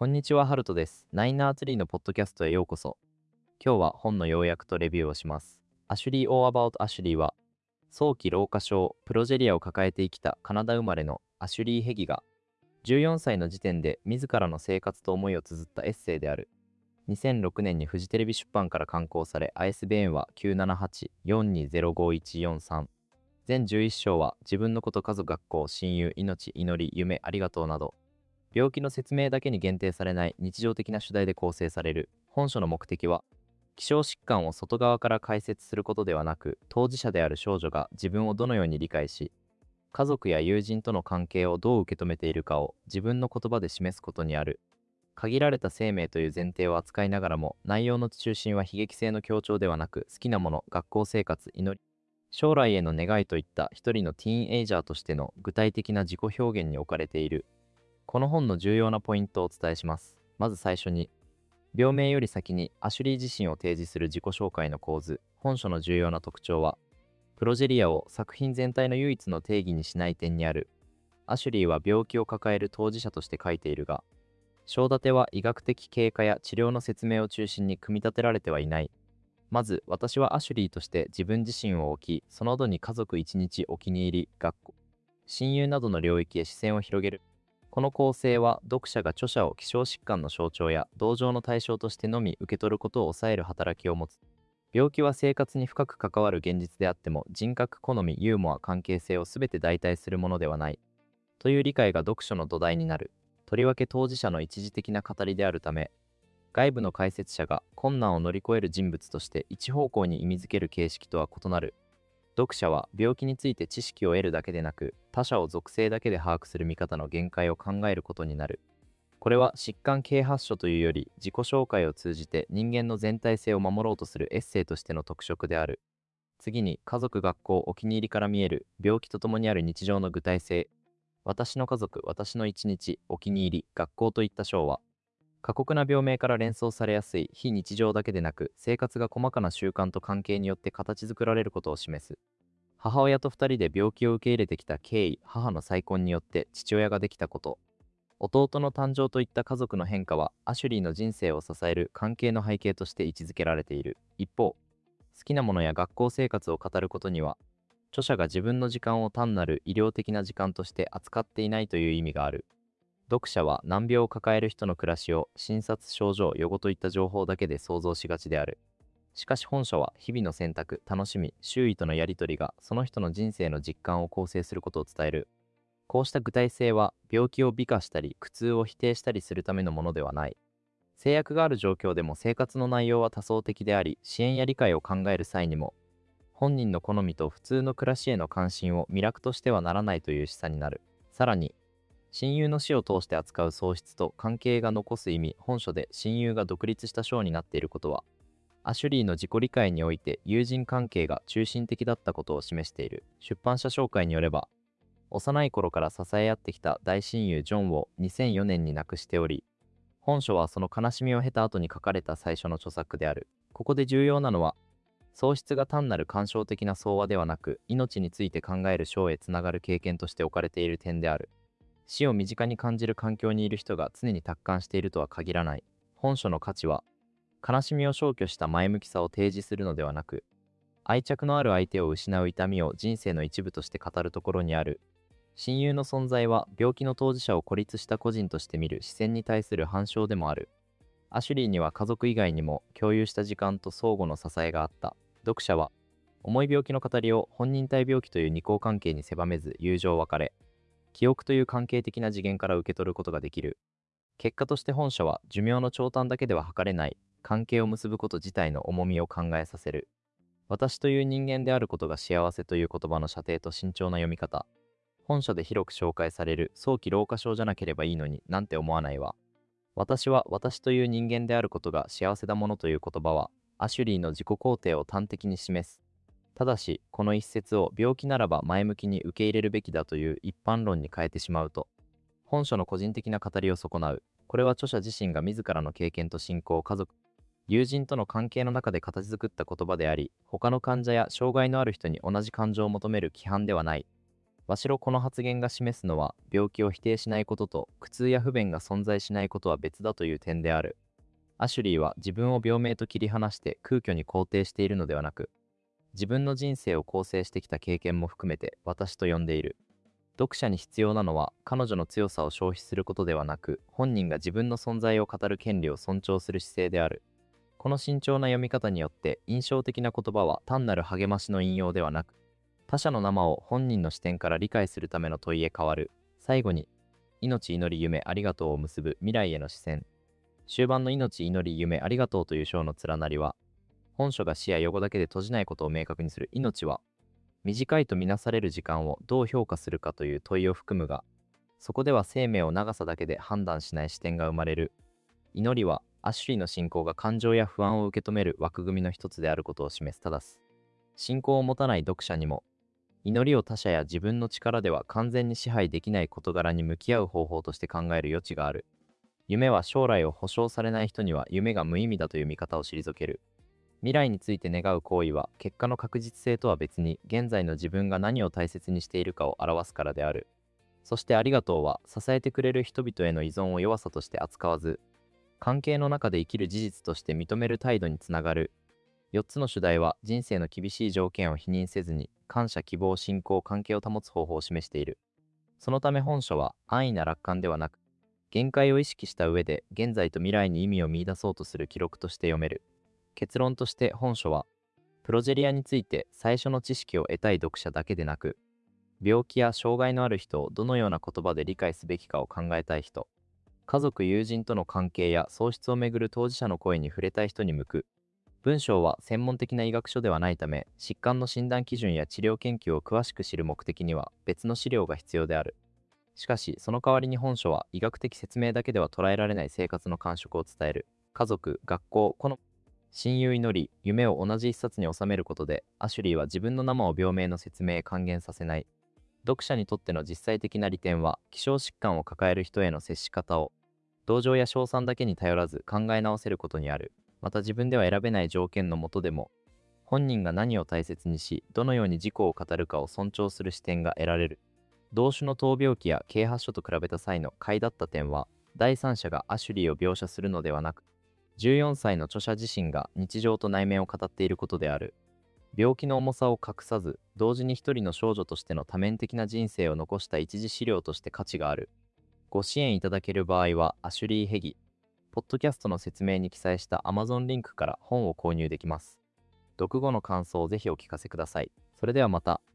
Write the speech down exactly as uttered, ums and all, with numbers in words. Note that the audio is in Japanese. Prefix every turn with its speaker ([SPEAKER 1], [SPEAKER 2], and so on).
[SPEAKER 1] こんにちは、ハルトです。ナインナーツリーのポッドキャストへようこそ。今日は本の要約とレビューをします。アシュリー・オー・アバウト・アシュリーは、早期老化症、プロジェリアを抱えて生きたカナダ生まれのアシュリー・ヘギが、じゅうよんさいの時点で自らの生活と思いを綴ったエッセイである。にせんろくねんにフジテレビ出版から刊行され、アイエスビーエヌ は きゅうななはち よんにゼロごいちよんさん。全じゅういっ章は、自分のこと、家族、学校、親友、命、祈り、夢、ありがとうなど、病気の説明だけに限定されない日常的な主題で構成される。本書の目的は、希少疾患を外側から解説することではなく、当事者である少女が自分をどのように理解し、家族や友人との関係をどう受け止めているかを自分の言葉で示すことにある。限られた生命という前提を扱いながらも、内容の中心は悲劇性の強調ではなく、好きなもの、学校生活、祈り、将来への願いといった一人のティーンエイジャーとしての具体的な自己表現に置かれている。この本の重要なポイントをお伝えします。まず最初に、病名より先にアシュリー自身を提示する自己紹介の構図。本書の重要な特徴は、プロジェリアを作品全体の唯一の定義にしない点にある。アシュリーは病気を抱える当事者として書いているが、章立ては医学的経過や治療の説明を中心に組み立てられてはいない。まず、私はアシュリーとして自分自身を置き、その後に家族一日お気に入り、学校、親友などの領域へ視線を広げる。この構成は、読者が著者を希少疾患の象徴や同情の対象としてのみ受け取ることを抑える働きを持つ。病気は生活に深く関わる現実であっても、人格、好み、ユーモア、関係性を全て代替するものではない。という理解が読書の土台になる。とりわけ当事者の一時的な語りであるため、外部の解説者が困難を乗り越える人物として一方向に意味づける形式とは異なる。読者は病気について知識を得るだけでなく、他者を属性だけで把握する見方の限界を考えることになる。これは疾患啓発書というより、自己紹介を通じて人間の全体性を守ろうとするエッセイとしての特色である。次に、家族、学校、お気に入りから見える病気とともにある日常の具体性。私の家族、私の一日、お気に入り、学校といった章は、過酷な病名から連想されやすい非日常だけでなく、生活が細かな習慣と関係によって形作られることを示す。母親と二人で病気を受け入れてきた経緯、母の再婚によって父親ができたこと、弟の誕生といった家族の変化は、アシュリーの人生を支える関係の背景として位置づけられている。一方、好きなものや学校生活を語ることには、著者が自分の時間を単なる医療的な時間として扱っていないという意味がある。読者は難病を抱える人の暮らしを診察、症状、予後といった情報だけで想像しがちである。しかし本書は日々の選択、楽しみ、周囲とのやりとりがその人の人生の実感を構成することを伝える。こうした具体性は病気を美化したり苦痛を否定したりするためのものではない。制約がある状況でも生活の内容は多層的であり、支援や理解を考える際にも、本人の好みと普通の暮らしへの関心を魅力としてはならないという示唆になる。さらに、親友の死を通して扱う喪失と関係が残す意味。本書で親友が独立した章になっていることは、アシュリーの自己理解において友人関係が中心的だったことを示している。出版社紹介によれば、幼い頃から支え合ってきた大親友ジョンをにせんよねんに亡くしており、本書はその悲しみを経た後に書かれた最初の著作である。ここで重要なのは、喪失が単なる感傷的な相和ではなく、命について考える章へつながる経験として置かれている点である。死を身近に感じる環境にいる人が常に達観しているとは限らない。本書の価値は、悲しみを消去した前向きさを提示するのではなく、愛着のある相手を失う痛みを人生の一部として語るところにある。親友の存在は病気の当事者を孤立した個人として見る視線に対する反証でもある。アシュリーには家族以外にも共有した時間と相互の支えがあった。読者は、重い病気の語りを本人体病気という二項関係に狭めず友情別れ、記憶という関係的な次元から受け取ることができる。結果として本書は寿命の長短だけでは測れない関係を結ぶこと自体の重みを考えさせる。私という人間であることが幸せという言葉の射程と慎重な読み方。本書で広く紹介される早期老化症じゃなければいいのになんて思わないわ。私は私という人間であることが幸せだものという言葉は、アシュリーの自己肯定を端的に示す。ただし、この一節を病気ならば前向きに受け入れるべきだという一般論に変えてしまうと、本書の個人的な語りを損なう。これは著者自身が自らの経験と信仰、家族、友人との関係の中で形作った言葉であり、他の患者や障害のある人に同じ感情を求める規範ではない。 わしろこの発言が示すのは、病気を否定しないことと苦痛や不便が存在しないことは別だという点である。アシュリーは自分を病名と切り離して空虚に肯定しているのではなく、自分の人生を構成してきた経験も含めて私と呼んでいる。読者に必要なのは彼女の強さを消費することではなく、本人が自分の存在を語る権利を尊重する姿勢である。この慎重な読み方によって印象的な言葉は単なる励ましの引用ではなく、他者の生を本人の視点から理解するための問いへ変わる。最後に、命祈り夢ありがとうを結ぶ未来への視線。終盤の命祈り夢ありがとうという章の連なりは、本書が死や予後だけで閉じないことを明確にする。命は短いとみなされる時間をどう評価するかという問いを含むが、そこでは生命を長さだけで判断しない視点が生まれる。祈りはアシュリーの信仰が感情や不安を受け止める枠組みの一つであることを示す。ただす。信仰を持たない読者にも、祈りを他者や自分の力では完全に支配できない事柄に向き合う方法として考える余地がある。夢は将来を保証されない人には夢が無意味だという見方を退ける。未来について願う行為は結果の確実性とは別に現在の自分が何を大切にしているかを表すからである。そしてありがとうは支えてくれる人々への依存を弱さとして扱わず、関係の中で生きる事実として認める態度につながる。よっつの主題は人生の厳しい条件を否認せずに感謝、希望、信仰、関係を保つ方法を示している。そのため本書は安易な楽観ではなく、限界を意識した上で現在と未来に意味を見出そうとする記録として読める。結論として本書は、プロジェリアについて最初の知識を得たい読者だけでなく、病気や障害のある人をどのような言葉で理解すべきかを考えたい人、家族・友人との関係や喪失をめぐる当事者の声に触れたい人に向く。文章は専門的な医学書ではないため、疾患の診断基準や治療研究を詳しく知る目的には別の資料が必要である。しかし、その代わりに本書は医学的説明だけでは捉えられない生活の感触を伝える。家族、学校、この親友祈り、夢を同じ一冊に収めることで、アシュリーは自分の生を病名の説明へ還元させない。読者にとっての実際的な利点は、希少疾患を抱える人への接し方を、同情や称賛だけに頼らず考え直せることにある。また自分では選べない条件の下でも、本人が何を大切にし、どのように自己を語るかを尊重する視点が得られる。同種の闘病記や啓発書と比べた際の快だった点は、第三者がアシュリーを描写するのではなく、じゅうよんさいの著者自身が日常と内面を語っていることである。病気の重さを隠さず、同時に一人の少女としての多面的な人生を残した一次資料として価値がある。ご支援いただける場合は、アシュリー・ヘギ、ポッドキャストの説明に記載した Amazon リンクから本を購入できます。読後の感想をぜひお聞かせください。それではまた。